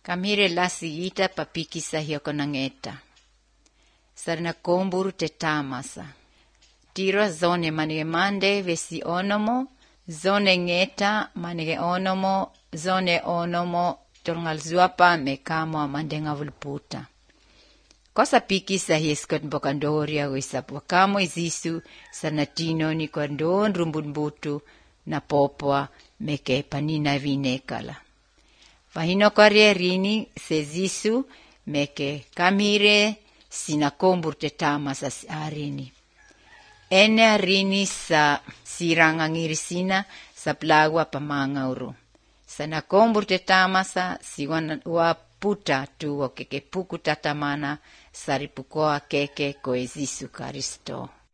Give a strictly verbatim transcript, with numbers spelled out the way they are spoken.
Kamire lasi ita papikisa hioko nangeta. Sarna komburu te tamasa. Tiro zone manige mande vesi onomo, zone ngeta manige onomo, zone onomo tolngal zuapa me kamo mandenga vulputa. Kosa pikisa hieskot bokandoria wisapu kamo izisu sarna tino ni kondon rumbun butu na popoa meke panina vinekala. Vahino kwarie rini se zisu meke kamire sina kombur te tamasa arini. Ene arini sa siranga ngirisina sa plagua pamangauru. Sana kombur te tamasa siwan wa puta tu o keke puku tatamana saripukoa keke ko Yesu Kristo.